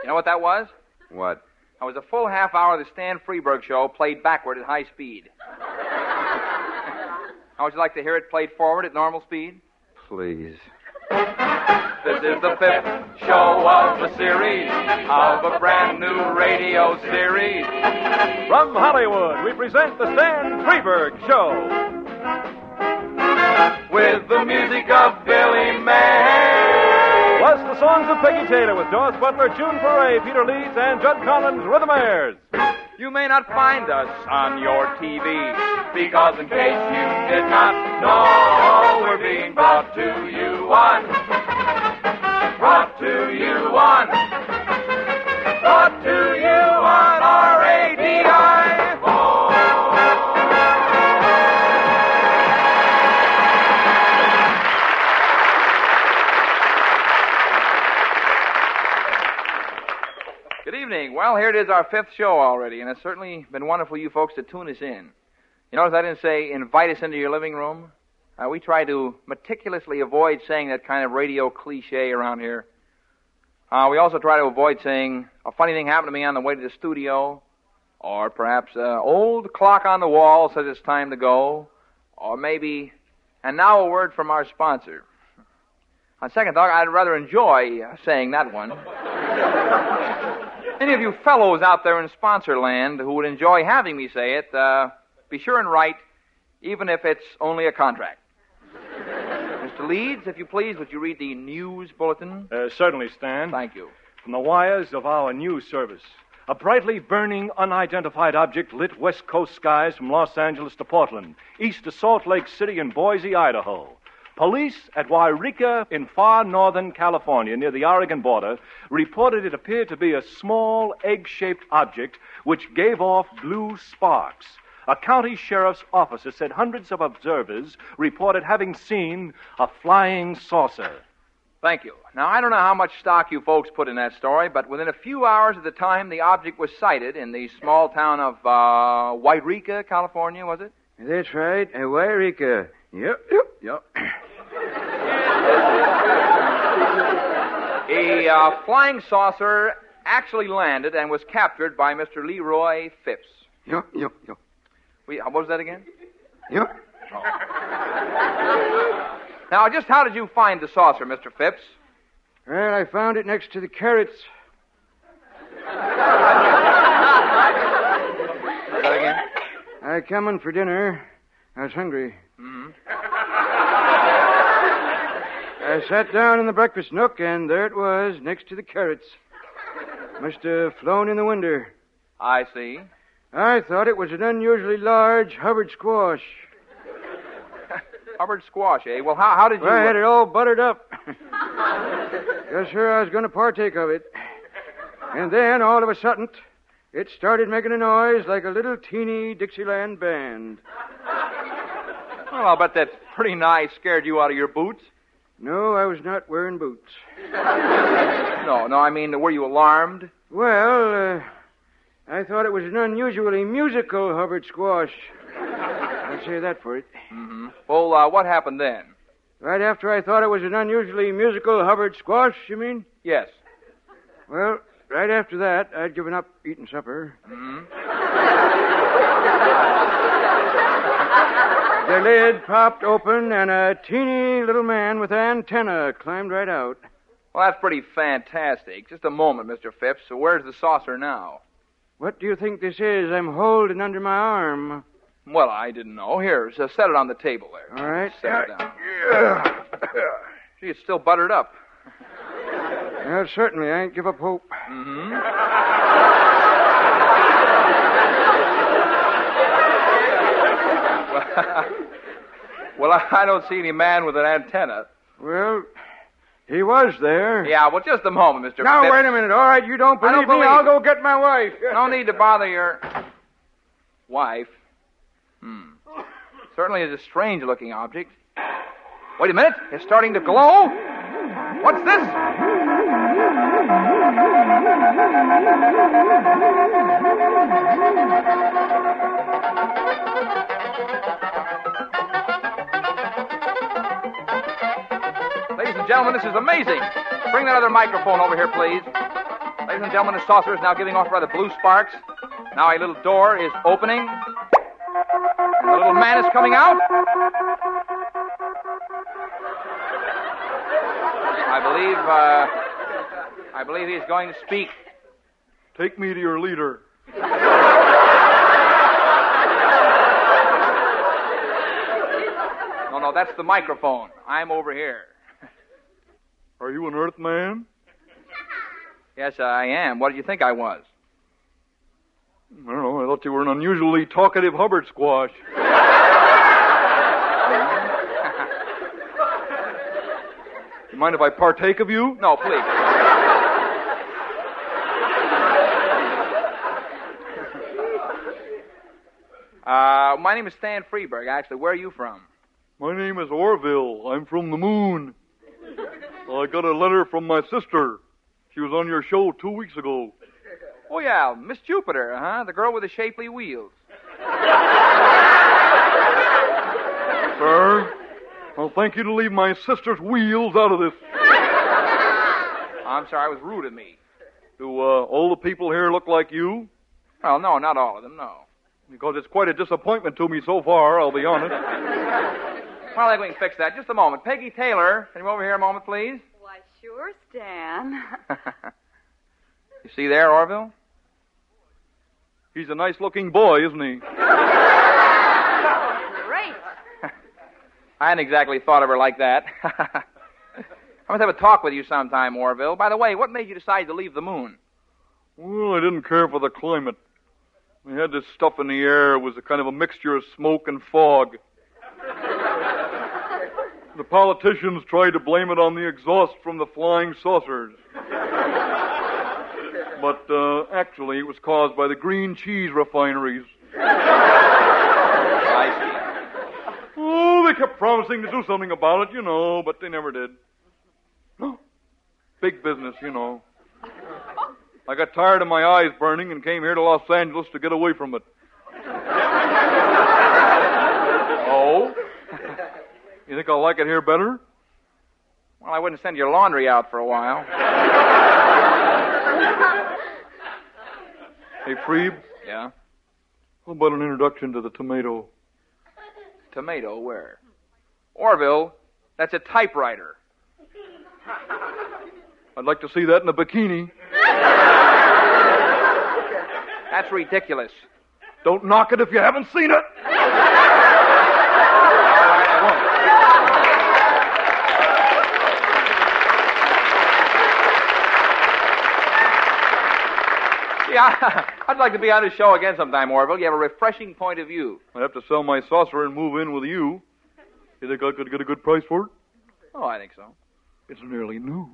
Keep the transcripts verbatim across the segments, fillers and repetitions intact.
know what that was? What? That was a full half hour of the Stan Freberg Show played backward at high speed. How would you like to hear it played forward at normal speed? Please. This is the fifth show of the series of a brand new radio series. From Hollywood, we present the Stan Freberg Show. With the music of Billy May. Plus the songs of Peggy Taylor with Doris Butler, June Foray, Peter Leeds, and Judd Collins with the Mayors. You may not find us on your T V, because in case you did not know, we're being brought to you on, brought to you on, brought to you on R A D I. Good evening. Well, here it is, our fifth show already, and it's certainly been wonderful you folks to tune us in. You notice I didn't say invite us into your living room? Uh, we try to meticulously avoid saying that kind of radio cliche around here. Uh, we also try to avoid saying a funny thing happened to me on the way to the studio, or perhaps uh, old clock on the wall says it's time to go, or maybe, and now a word from our sponsor. On second thought, I'd rather enjoy saying that one. Any of you fellows out there in sponsor land who would enjoy having me say it, uh, be sure and write, even if it's only a contract. Mister Leeds, if you please, would you read the news bulletin? Uh, certainly, Stan. Thank you. From the wires of our news service, a brightly burning, unidentified object lit West Coast skies from Los Angeles to Portland, east to Salt Lake City and Boise, Idaho. Police at Wairika in far northern California, near the Oregon border, reported it appeared to be a small, egg-shaped object which gave off blue sparks. A county sheriff's officer said hundreds of observers reported having seen a flying saucer. Thank you. Now, I don't know how much stock you folks put in that story, but within a few hours of the time the object was sighted in the small town of uh, Wairika, California, was it? That's right, uh, Wairika. Yep, yep, yep. A uh, flying saucer actually landed and was captured by Mister Leroy Phipps. Yep, yep, yep. We, what was that again? Yep. Oh. Now, just how did you find the saucer, Mister Phipps? Well, I found it next to the carrots. Say that again? I come in for dinner. I was hungry. Mm-hmm. I sat down in the breakfast nook, and there it was, next to the carrots. Must have flown in the window. I see. I thought it was an unusually large Hubbard squash. Hubbard squash, eh? Well, how, how did you... Well, I had it all buttered up. Yes, sir, I was going to partake of it. And then, all of a sudden, it started making a noise like a little teeny Dixieland band. Well, I'll bet that pretty nigh scared you out of your boots. No, I was not wearing boots. No, no, I mean, were you alarmed? Well, uh, I thought it was an unusually musical Hubbard squash. I'll say that for it. Mm-hmm. Well, uh, what happened then? Right after I thought it was an unusually musical Hubbard squash, you mean? Yes. Well, right after that, I'd given up eating supper. Mm-hmm. The lid popped open, and a teeny little man with an antenna climbed right out. Well, that's pretty fantastic. Just a moment, Mister Phipps. So where's the saucer now? What do you think this is I'm holding under my arm? Well, I didn't know. Here, so set it on the table there. All right. Set it down. Gee, it's still buttered up. Well, certainly, I ain't give up hope. Mm-hmm. Well, I don't see any man with an antenna. Well, he was there. Yeah, well, just a moment, Mister Now, Phipps. wait a minute. All right, you don't believe, I don't believe me, I'll it. go get my wife. No need to bother your wife. Hmm. Certainly is a strange-looking object. Wait a minute. It's starting to glow. What's this? Ladies and gentlemen, this is amazing. Bring that other microphone over here, please. Ladies and gentlemen, the saucer is now giving off rather blue sparks. Now a little door is opening. And the little man is coming out. I believe, uh, I believe he's going to speak. Take me to your leader. No, no, that's the microphone. I'm over here. Are you an Earthman? Yes, I am. What did you think I was? I don't know. I thought you were an unusually talkative Hubbard squash. You mind if I partake of you? No, please. uh, my name is Stan Freeberg. Actually, where are you from? My name is Orville. I'm from the moon. I got a letter from my sister. She was on your show two weeks ago. Oh, yeah, Miss Jupiter, huh? The girl with the shapely wheels. Sir, I'll thank you to leave my sister's wheels out of this. I'm sorry, it was rude of me. Do uh, all the people here look like you? Well, no, not all of them, no. Because it's quite a disappointment to me so far, I'll be honest. Well, I think we can fix that. Just a moment. Peggy Taylor, can you come over here a moment, please? Why, sure, Stan. You see there, Orville? He's a nice-looking boy, isn't he? Great. I hadn't exactly thought of her like that. I must have a talk with you sometime, Orville. By the way, what made you decide to leave the moon? Well, I didn't care for the climate. We had this stuff in the air. It was a kind of a mixture of smoke and fog. The politicians tried to blame it on the exhaust from the flying saucers. But uh, actually, it was caused by the green cheese refineries. I see. Oh, they kept promising to do something about it, you know, but they never did. Big business, you know. I got tired of my eyes burning and came here to Los Angeles to get away from it. Oh? You think I'll like it here better? Well, I wouldn't send your laundry out for a while. Hey, Freeb, Yeah? how about an introduction to the tomato? Tomato, where? Orville, that's a typewriter. I'd like to see that in a bikini. That's ridiculous. Don't knock it if you haven't seen it. All right, I won't. Yeah, I'd like to be on his show again sometime, Orville. You have a refreshing point of view. I have to sell my saucer and move in with you. You think I could get a good price for it? Oh, I think so. It's nearly new.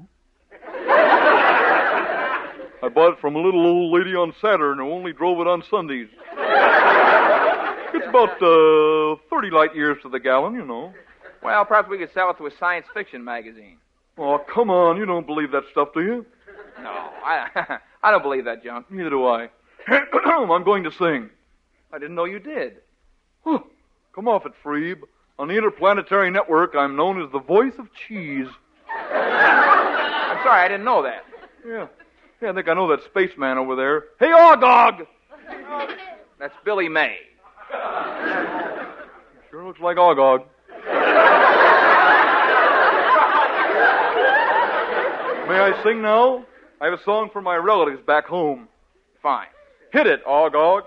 I bought it from a little old lady on Saturn who only drove it on Sundays. It's about uh, thirty light years to the gallon, you know. Well, perhaps we could sell it to a science fiction magazine. Oh, come on. You don't believe that stuff, do you? No, I, I don't believe that junk. Neither do I. I'm going to sing. I didn't know you did. Oh, come off it, Freeb. On the Interplanetary Network, I'm known as the voice of cheese. I'm sorry, I didn't know that. Yeah. Yeah, I think I know that spaceman over there. Hey, Ogog! That's Billy May. Sure looks like Ogog. May I sing now? I have a song for my relatives back home. Fine. Hit it, Ogog.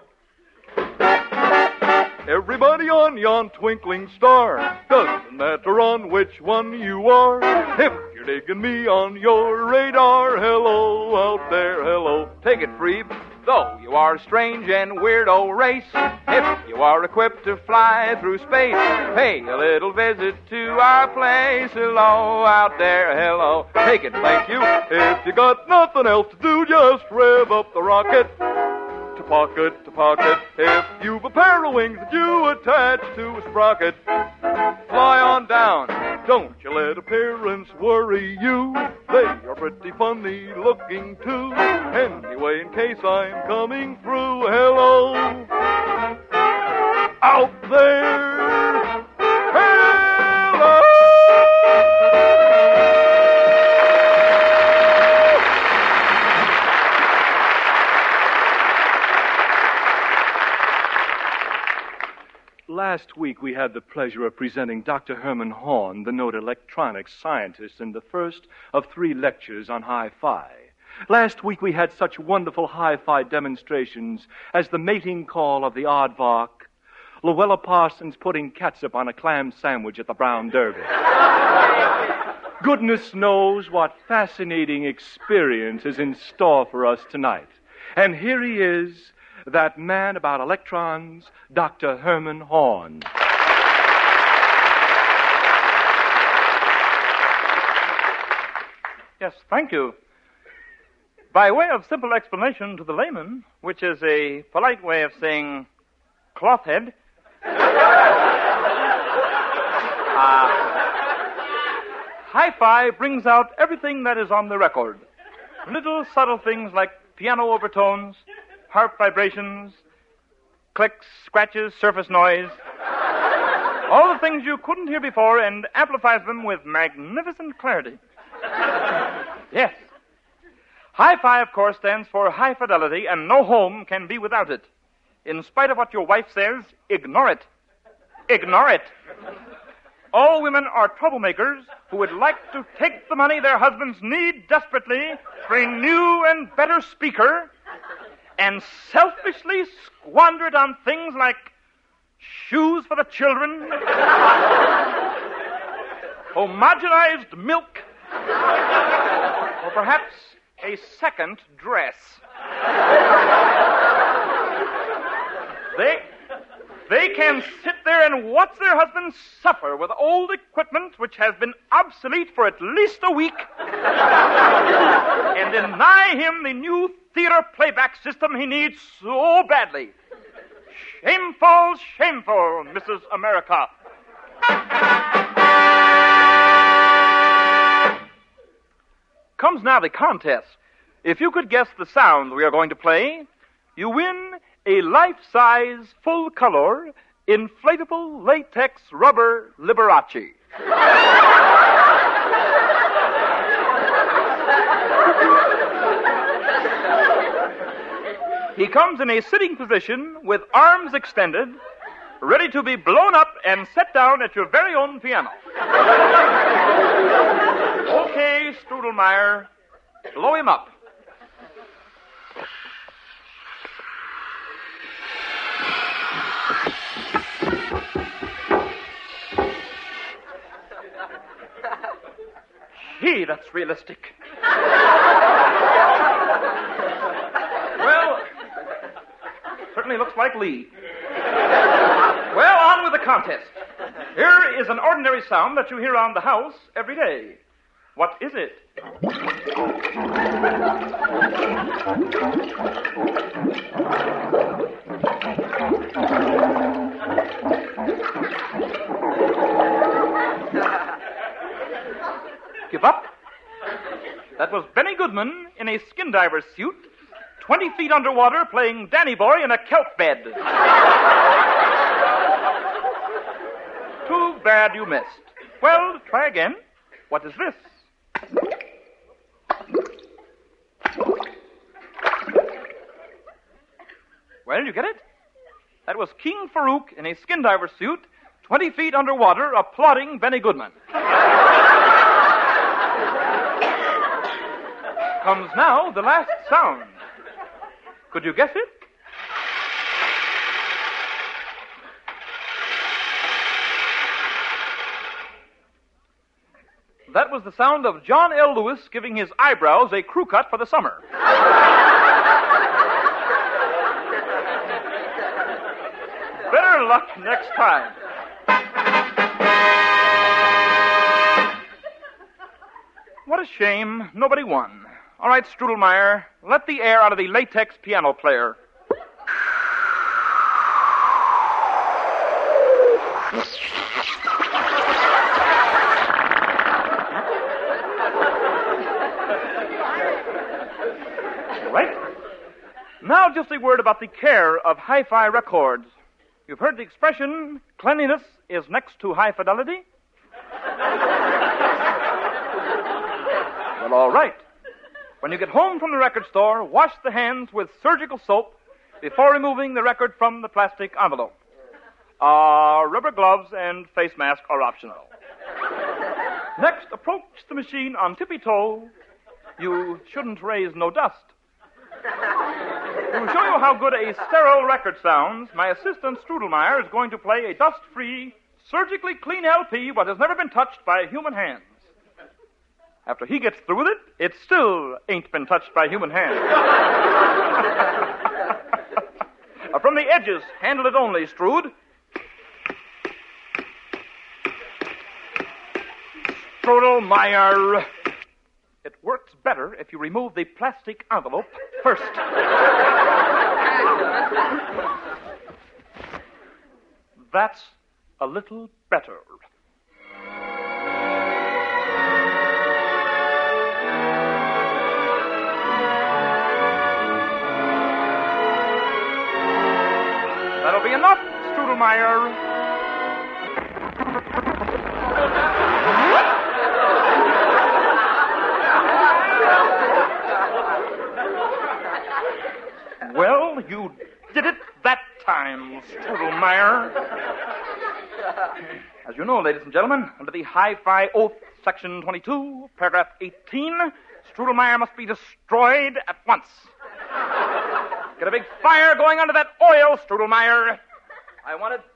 Everybody on yon twinkling star, doesn't matter on which one you are. If you're digging me on your radar, hello out there, hello. Take it, Freeb. Though you are a strange and weirdo race, if you are equipped to fly through space, pay a little visit to our place. Hello out there, hello. Take it, thank you. If you got nothing else to do, just rev up the rocket. To pocket, to pocket. If you've a pair of wings that you attach to a sprocket, fly on down. Don't you let appearance worry you. They are pretty funny looking too. Anyway, in case I'm coming through, hello out there, hello. last week we had the pleasure of presenting Doctor Herman Horn, the noted electronics scientist, in the first of three lectures on hi-fi. Last week we had such wonderful hi-fi demonstrations as the mating call of the aardvark, Luella Parsons putting catsup on a clam sandwich at the Brown Derby. Goodness knows what fascinating experience is in store for us tonight. And here he is, that man about electrons, Doctor Herman Horn. Yes, thank you. By way of simple explanation to the layman, which is a polite way of saying cloth head, uh, hi-fi brings out everything that is on the record. Little subtle things like piano overtones, harp vibrations, clicks, scratches, surface noise. All the things you couldn't hear before, and amplifies them with magnificent clarity. Yes. Hi-fi, of course, stands for high fidelity, and no home can be without it. In spite of what your wife says, ignore it. Ignore it. All women are troublemakers who would like to take the money their husbands need desperately for a new and better speaker and selfishly squander it on things like shoes for the children, homogenized milk, or perhaps a second dress. They, they can sit there and watch their husbands suffer with old equipment which has been obsolete for at least a week and deny him the new theater playback system he needs so badly. Shameful, shameful, Missus America. Comes now the contest. If you could guess the sound we are going to play, you win a life-size, full-color, inflatable latex rubber Liberace. He comes in a sitting position with arms extended, ready to be blown up and set down at your very own piano. Okay, Strudelmeyer, blow him up. Gee, that's realistic. Well, certainly looks like Lee. Well, on with the contest. Here is an ordinary sound that you hear around the house every day. What is it? Give up? That was Benny Goodman in a skin diver's suit, twenty feet underwater, playing Danny Boy in a kelp bed. Too bad you missed. Well, try again. What is this? Well, you get it? That was King Farouk in a skin diver suit, twenty feet underwater, applauding Benny Goodman. Comes now the last sound. Could you guess it? That was the sound of John L. Lewis giving his eyebrows a crew cut for the summer. Better luck next time. What a shame. Nobody won. All right, Strudelmeyer, let the air out of the latex piano player. Right. Now just a word about the care of hi-fi records. You've heard the expression, cleanliness is next to high fidelity? Well, all right. When you get home from the record store, wash the hands with surgical soap before removing the record from the plastic envelope. Uh, rubber gloves and face mask are optional. Next, approach the machine on tippy toe. You shouldn't raise no dust. To show you how good a sterile record sounds, my assistant Strudelmeyer is going to play a dust-free, surgically clean L P what has never been touched by human hands. After he gets through with it, it still ain't been touched by human hands. uh, from the edges, handle it only, Strood. Strudelmeyer. It works better if you remove the plastic envelope first. That's a little better. That'll be enough, Strudelmeyer. Well, you did it that time, Strudelmeyer. As you know, ladies and gentlemen, under the Hi-Fi Oath, Section twenty-two, Paragraph eighteen, Strudelmeyer must be destroyed at once. Get a big fire going under that oil, Strudelmeyer. I want it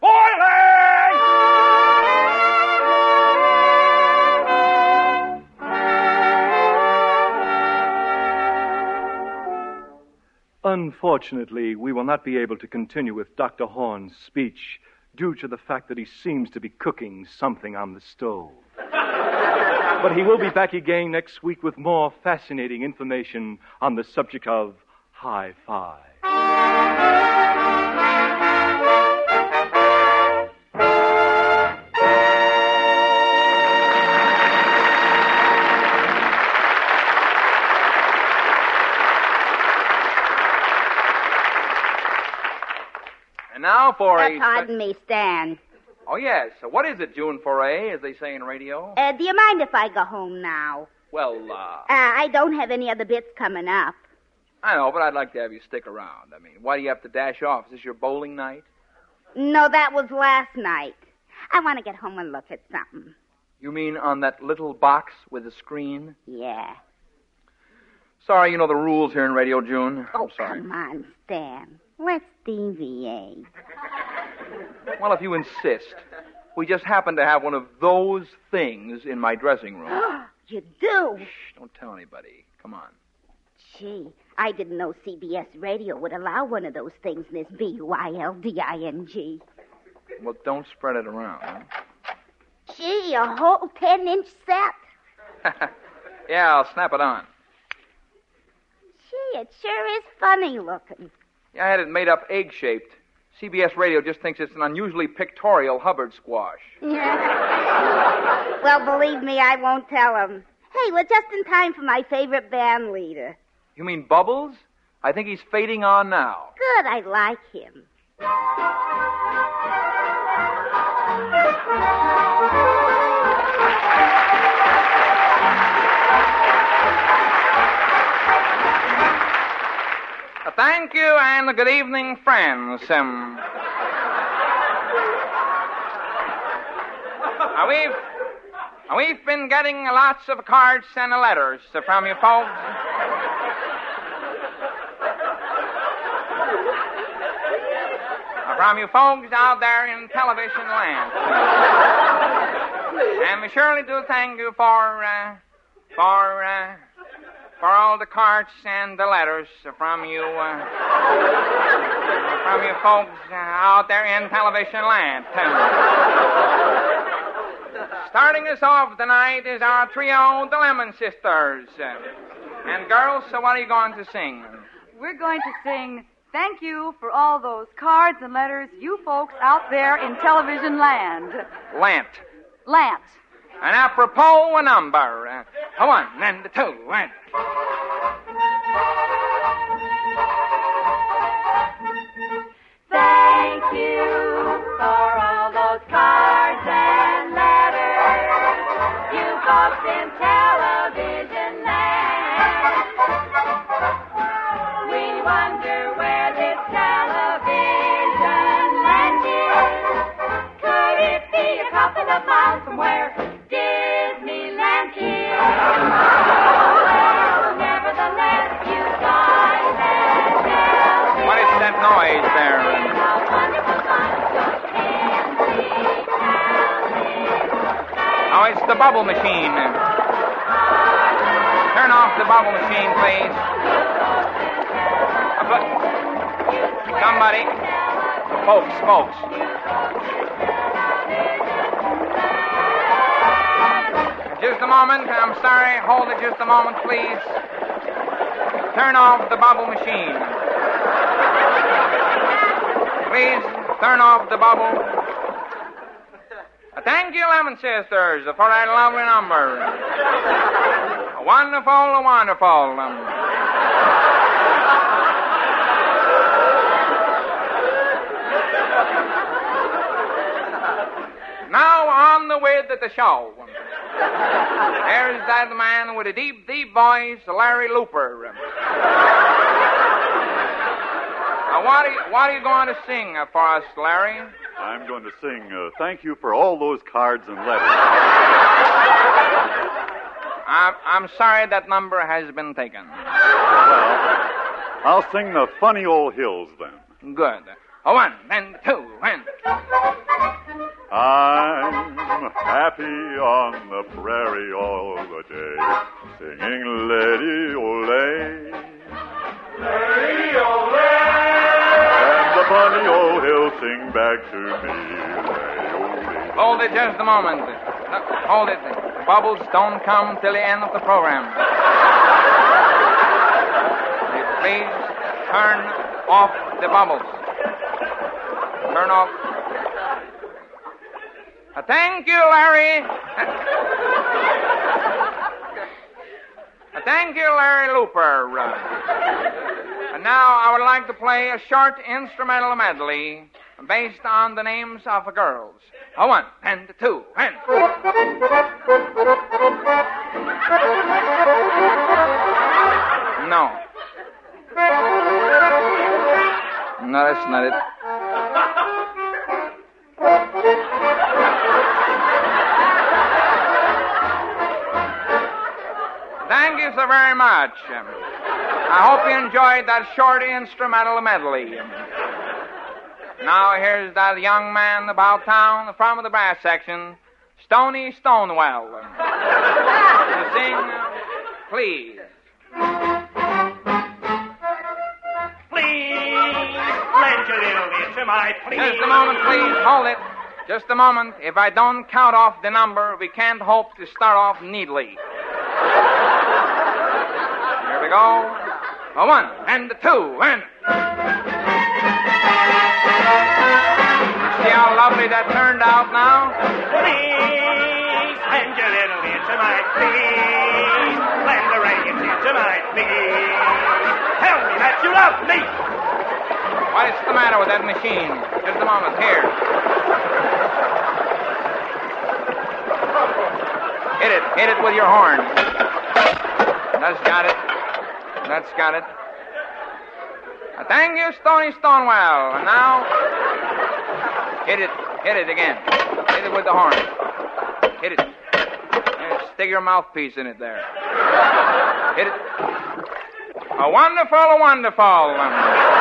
boiling! Unfortunately, we will not be able to continue with Doctor Horn's speech due to the fact that he seems to be cooking something on the stove. But he will be back again next week with more fascinating information on the subject of Hi-Fi. And now for Uh, a... pardon me, Stan. Oh, yes. So what is it, June Foray, as they say in radio? Uh, do you mind if I go home now? Well, uh... Uh, I don't have any other bits coming up. I know, but I'd like to have you stick around. I mean, why do you have to dash off? Is this your bowling night? No, that was last night. I want to get home and look at something. You mean on that little box with the screen? Yeah. Sorry, you know the rules here in Radio, June. Oh, I'm sorry. come on, Stan. Let's deviate. Well, if you insist. We just happen to have one of those things in my dressing room. You do? Shh, don't tell anybody. Come on. Gee, I didn't know C B S Radio would allow one of those things in this B U I L D I N G. Well, don't spread it around, huh? Gee, a whole ten-inch set. Yeah, I'll snap it on. Gee, it sure is funny looking. Yeah, I had it made up egg-shaped. C B S Radio just thinks it's an unusually pictorial Hubbard squash. Well, believe me, I won't tell him. Hey, we're just in time for my favorite band leader. You mean Bubbles? I think he's fading on now. Good, I like him. Uh, thank you, and good evening, friends. Um, uh, we've, uh, we've been getting lots of cards and letters uh, from you folks. Uh, from you folks out there in television land. And we surely do thank you for, uh, for, uh, for all the cards and the letters from you, uh, from you folks uh, out there in television land. Starting us off tonight is our trio, the Lemon Sisters. Uh, and girls, so what are you going to sing? We're going to sing thank you for all those cards and letters you folks out there in television land. Lant. Lance. And apropos a number. Uh, a one and a two and... Thank you for all those cards and letters you folks in television land. We wonder where this television land is. noise there. Oh, it's the bubble machine. Turn off the bubble machine, please. Somebody. Folks, folks. Just a moment. I'm sorry. Hold it just a moment, please. Turn off the bubble machine. Please, turn off the bubble. Thank you, Lemon Sisters, for that lovely number. Wonderful, wonderful. Um, now on the way to the show. There's that man with a deep, deep voice, Larry Looper. Uh, what, are you, what are you going to sing uh, for us, Larry? I'm going to sing uh, Thank You for All Those Cards and Letters. I'm, I'm sorry that number has been taken. Well, I'll sing the Funny Old Hills then. Good. A one, and two, and... I'm happy on the prairie all the day, singing Lady Ole. Lady Ole. And the funny old hills sing back to me. Lady Ole. Hold it just a moment. No, hold it. The bubbles don't come till the end of the program. Please turn off the bubbles. Turn off. Uh, thank you, Larry. Uh, thank you, Larry Looper. Uh, and now I would like to play a short instrumental medley based on the names of the girls. A one, and a two, and... No. No, that's not it. Thank you so very much. Um, I hope you enjoyed that short instrumental medley. Um, now here's that young man about town from the brass section, Stony Stonewell. Um, to sing, uh, please. Please, lend your little ear to my please. Just a moment, please. Hold it. Just a moment. If I don't count off the number, we can't hope to start off neatly. Here we go. A one, and a two, and... See how lovely that turned out now? Please, lend your little ear to my please. Lend the radio to my please. Tell me that you love me. What is the matter with that machine? Just a moment. Here. Hit it. Hit it with your horn. That's got it. That's got it. Uh, thank you, Stony Stonewell. And now, hit it. Hit it again. Hit it with the horn. Hit it. And stick your mouthpiece in it there. Hit it. A wonderful, a wonderful. Um,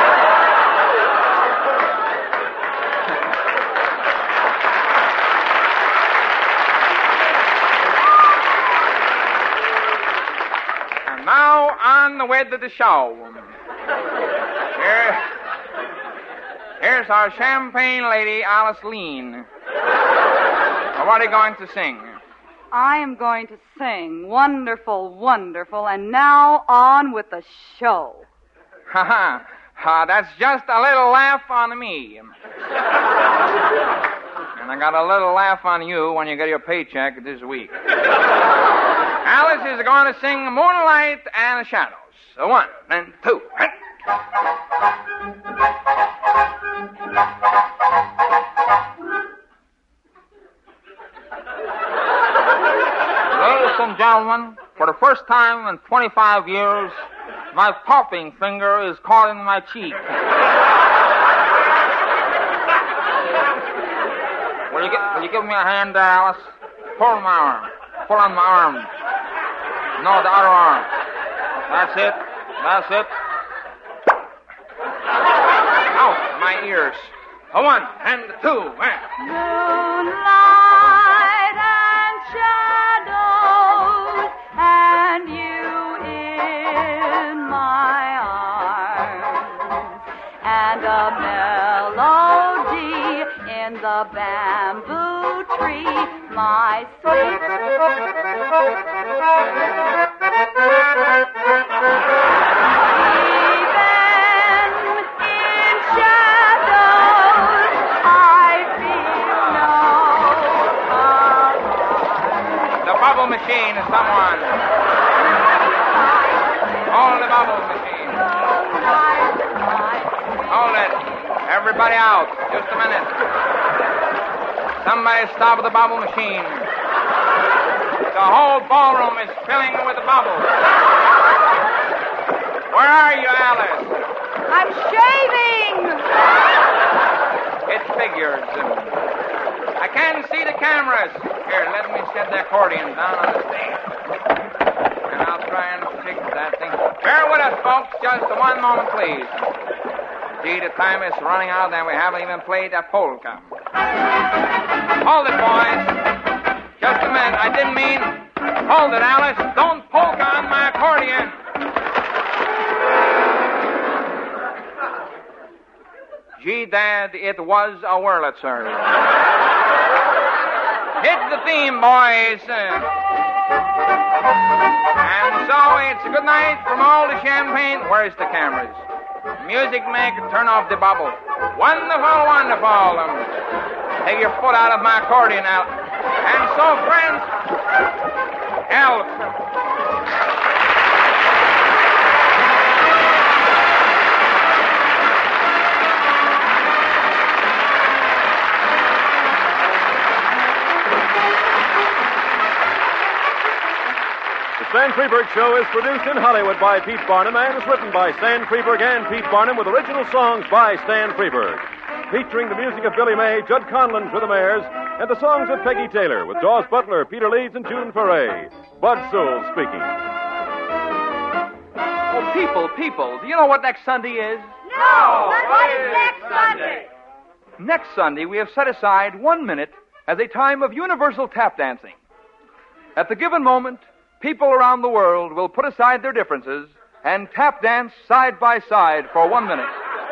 Now, on the way to the show. Here, here's our champagne lady, Alice Lean. Now, what are you going to sing? I am going to sing Wonderful, Wonderful, and now on with the show. Ha ha. Uh, that's just a little laugh on me. And I got a little laugh on you when you get your paycheck this week. Alice is going to sing Moonlight and Shadows. A one, and two, and... Ladies and gentlemen, for the first time in twenty-five years, my popping finger is caught in my cheek. Will you, get, will you give me a hand there, Alice? Pull on my arm. Pull on my arm. No, the other arm. That's it. That's it. my ears. A one and a two and... Moonlight and shadows and you in my arms and a melody in the bamboo tree, my sweet. Bubble machine, someone. Hold the bubble machine. Hold it. Everybody out. Just a minute. Somebody stop the bubble machine. The whole ballroom is filling with the bubbles. Where are you, Alice? I'm shaving. It figures. I can't see the cameras. Here, let me set the accordion down on the stage. And I'll try and fix that thing. Bear with us, folks. Just one moment, please. Gee, the time is running out and we haven't even played that polka. Hold it, boys. Just a minute. I didn't mean... Hold it, Alice. Don't polka on my accordion. Gee, Dad, it was a Wurlitzer. Hit the theme, boys. And so it's good night from all the champagne. Where's the cameras? Music maker, turn off the bubble. Wonderful, wonderful. Um, take your foot out of my accordion now. And so, friends, help. The Stan Freberg Show is produced in Hollywood by Pete Barnum and is written by Stan Freberg and Pete Barnum with original songs by Stan Freberg. Featuring the music of Billy May, Judd Conlon for the Mares, and the songs of Peggy Taylor with Dawes Butler, Peter Leeds, and June Foray. Bud Sewell speaking. Oh, people, people, do you know what next Sunday is? No! What is next Sunday? Next Sunday, we have set aside one minute as a time of universal tap dancing. At the given moment, people around the world will put aside their differences and tap dance side by side for one minute.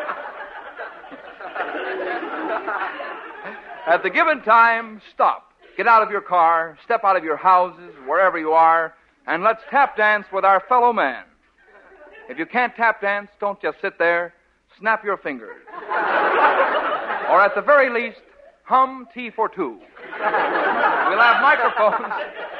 At the given time, stop. Get out of your car, step out of your houses, wherever you are, and let's tap dance with our fellow man. If you can't tap dance, don't just sit there. Snap your fingers. Or at the very least, hum Tea for Two. We'll have microphones.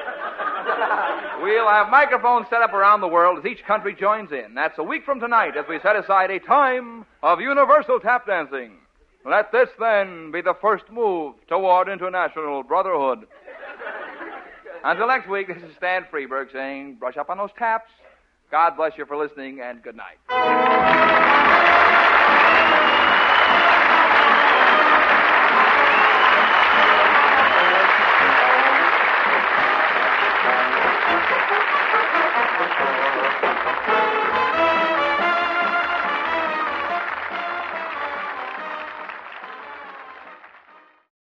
We'll have microphones set up around the world as each country joins in. That's a week from tonight as we set aside a time of universal tap dancing. Let this, then, be the first move toward international brotherhood. Until next week, this is Stan Freberg saying, brush up on those taps. God bless you for listening, and good night.